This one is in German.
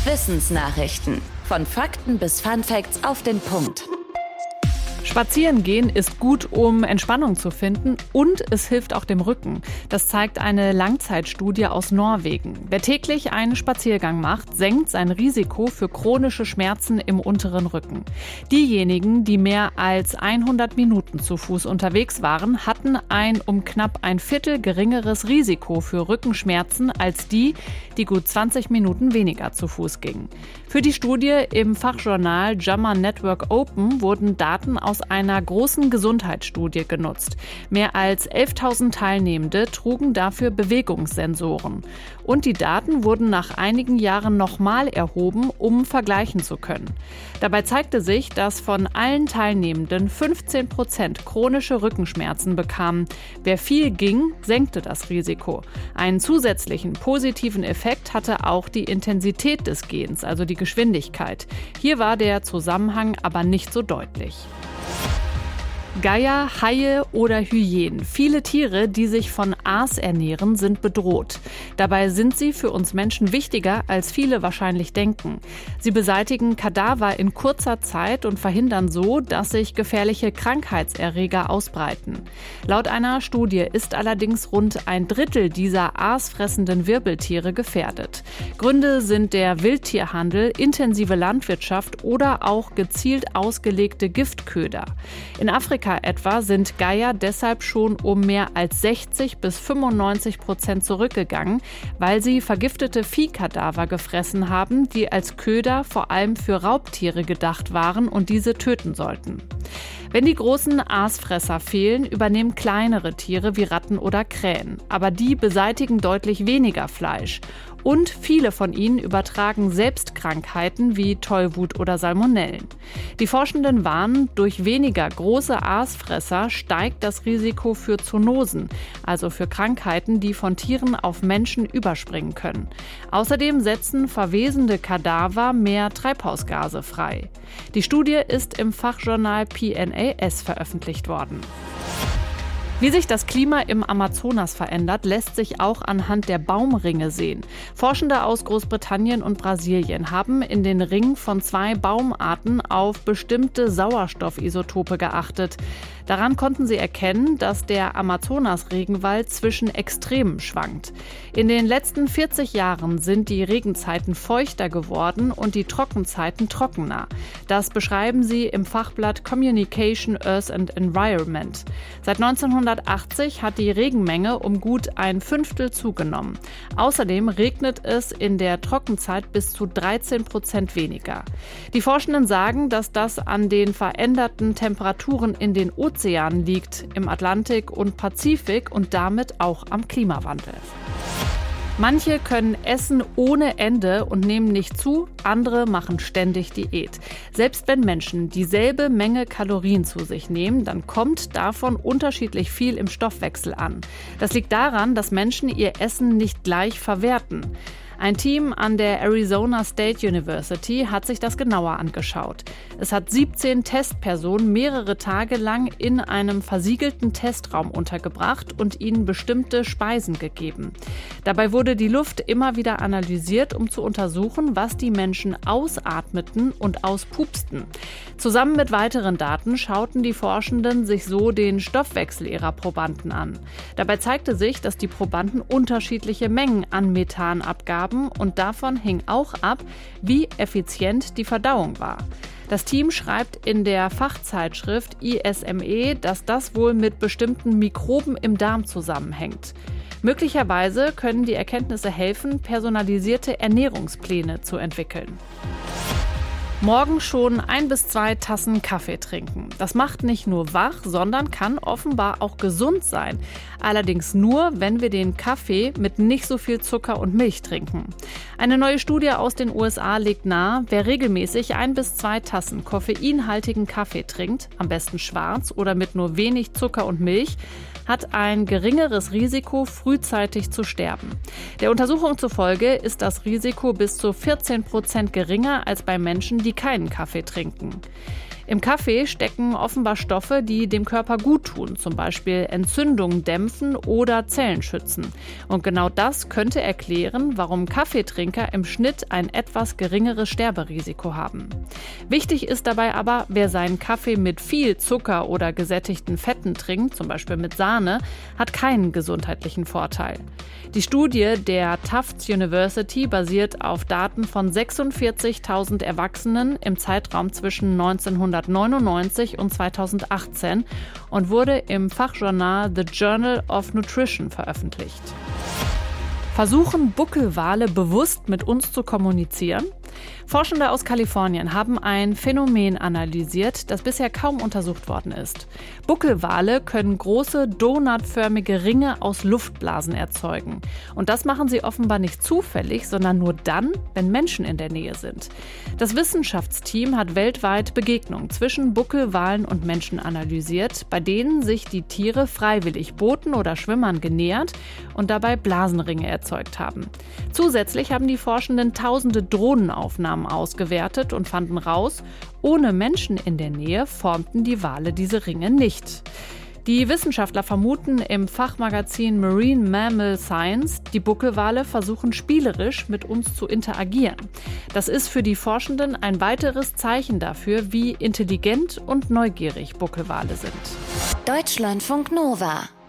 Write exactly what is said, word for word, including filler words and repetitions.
Wissensnachrichten. Von Fakten bis Funfacts auf den Punkt. Spazieren gehen ist gut, um Entspannung zu finden, und es hilft auch dem Rücken. Das zeigt eine Langzeitstudie aus Norwegen. Wer täglich einen Spaziergang macht, senkt sein Risiko für chronische Schmerzen im unteren Rücken. Diejenigen, die mehr als hundert Minuten zu Fuß unterwegs waren, hatten ein um knapp ein Viertel geringeres Risiko für Rückenschmerzen als die, die gut zwanzig Minuten weniger zu Fuß gingen. Für die Studie im Fachjournal J A M A Network Open wurden Daten aus einer großen Gesundheitsstudie genutzt. Mehr als elftausend Teilnehmende trugen dafür Bewegungssensoren. Und die Daten wurden nach einigen Jahren nochmal erhoben, um vergleichen zu können. Dabei zeigte sich, dass von allen Teilnehmenden fünfzehn Prozent chronische Rückenschmerzen bekamen. Wer viel ging, senkte das Risiko. Einen zusätzlichen positiven Effekt hatte auch die Intensität des Gehens, also die Geschwindigkeit. Hier war der Zusammenhang aber nicht so deutlich. Geier, Haie oder Hyänen. Viele Tiere, die sich von Aas ernähren, sind bedroht. Dabei sind sie für uns Menschen wichtiger, als viele wahrscheinlich denken. Sie beseitigen Kadaver in kurzer Zeit und verhindern so, dass sich gefährliche Krankheitserreger ausbreiten. Laut einer Studie ist allerdings rund ein Drittel dieser aasfressenden Wirbeltiere gefährdet. Gründe sind der Wildtierhandel, intensive Landwirtschaft oder auch gezielt ausgelegte Giftköder. In Afrika etwa sind Geier deshalb schon um mehr als sechzig bis fünfundneunzig Prozent zurückgegangen, weil sie vergiftete Viehkadaver gefressen haben, die als Köder vor allem für Raubtiere gedacht waren und diese töten sollten. Wenn die großen Aasfresser fehlen, übernehmen kleinere Tiere wie Ratten oder Krähen. Aber die beseitigen deutlich weniger Fleisch. Und viele von ihnen übertragen selbst Krankheiten wie Tollwut oder Salmonellen. Die Forschenden warnen, durch weniger große Aasfresser steigt das Risiko für Zoonosen, also für Krankheiten, die von Tieren auf Menschen überspringen können. Außerdem setzen verwesende Kadaver mehr Treibhausgase frei. Die Studie ist im Fachjournal P N A S veröffentlicht worden. Wie sich das Klima im Amazonas verändert, lässt sich auch anhand der Baumringe sehen. Forschende aus Großbritannien und Brasilien haben in den Ringen von zwei Baumarten auf bestimmte Sauerstoffisotope geachtet. Daran konnten sie erkennen, dass der Amazonas-Regenwald zwischen Extremen schwankt. In den letzten vierzig Jahren sind die Regenzeiten feuchter geworden und die Trockenzeiten trockener. Das beschreiben sie im Fachblatt Communication, Earth and Environment. Seit neunzehnhundertachtzig hat die Regenmenge um gut ein Fünftel zugenommen. Außerdem regnet es in der Trockenzeit bis zu dreizehn Prozent weniger. Die Forschenden sagen, dass das an den veränderten Temperaturen in den Ozeanen liegt, im Atlantik und Pazifik und damit auch am Klimawandel. Manche können essen ohne Ende und nehmen nicht zu, andere machen ständig Diät. Selbst wenn Menschen dieselbe Menge Kalorien zu sich nehmen, dann kommt davon unterschiedlich viel im Stoffwechsel an. Das liegt daran, dass Menschen ihr Essen nicht gleich verwerten. Ein Team an der Arizona State University hat sich das genauer angeschaut. Es hat siebzehn Testpersonen mehrere Tage lang in einem versiegelten Testraum untergebracht und ihnen bestimmte Speisen gegeben. Dabei wurde die Luft immer wieder analysiert, um zu untersuchen, was die Menschen ausatmeten und auspupsten. Zusammen mit weiteren Daten schauten die Forschenden sich so den Stoffwechsel ihrer Probanden an. Dabei zeigte sich, dass die Probanden unterschiedliche Mengen an Methan abgaben, und davon hing auch ab, wie effizient die Verdauung war. Das Team schreibt in der Fachzeitschrift I S M E, dass das wohl mit bestimmten Mikroben im Darm zusammenhängt. Möglicherweise können die Erkenntnisse helfen, personalisierte Ernährungspläne zu entwickeln. Morgen schon ein bis zwei Tassen Kaffee trinken. Das macht nicht nur wach, sondern kann offenbar auch gesund sein. Allerdings nur, wenn wir den Kaffee mit nicht so viel Zucker und Milch trinken. Eine neue Studie aus den U S A legt nahe, wer regelmäßig ein bis zwei Tassen koffeinhaltigen Kaffee trinkt, am besten schwarz oder mit nur wenig Zucker und Milch, hat ein geringeres Risiko, frühzeitig zu sterben. Der Untersuchung zufolge ist das Risiko bis zu vierzehn Prozent geringer als bei Menschen, die keinen Kaffee trinken. Im Kaffee stecken offenbar Stoffe, die dem Körper gut tun, zum Beispiel Entzündungen dämpfen oder Zellen schützen. Und genau das könnte erklären, warum Kaffeetrinker im Schnitt ein etwas geringeres Sterberisiko haben. Wichtig ist dabei aber, wer seinen Kaffee mit viel Zucker oder gesättigten Fetten trinkt, zum Beispiel mit Sahne, hat keinen gesundheitlichen Vorteil. Die Studie der Tufts University basiert auf Daten von sechsundvierzigtausend Erwachsenen im Zeitraum zwischen neunzehnhundertneunundneunzig und zweitausendachtzehn und wurde im Fachjournal The Journal of Nutrition veröffentlicht. Versuchen Buckelwale bewusst mit uns zu kommunizieren? Forschende aus Kalifornien haben ein Phänomen analysiert, das bisher kaum untersucht worden ist. Buckelwale können große, donutförmige Ringe aus Luftblasen erzeugen. Und das machen sie offenbar nicht zufällig, sondern nur dann, wenn Menschen in der Nähe sind. Das Wissenschaftsteam hat weltweit Begegnungen zwischen Buckelwalen und Menschen analysiert, bei denen sich die Tiere freiwillig Booten oder Schwimmern genähert und dabei Blasenringe erzeugt haben. Zusätzlich haben die Forschenden tausende Drohnenaufnahmen ausgewertet und fanden raus, ohne Menschen in der Nähe formten die Wale diese Ringe nicht. Die Wissenschaftler vermuten im Fachmagazin Marine Mammal Science, die Buckelwale versuchen spielerisch mit uns zu interagieren. Das ist für die Forschenden ein weiteres Zeichen dafür, wie intelligent und neugierig Buckelwale sind. Deutschlandfunk Nova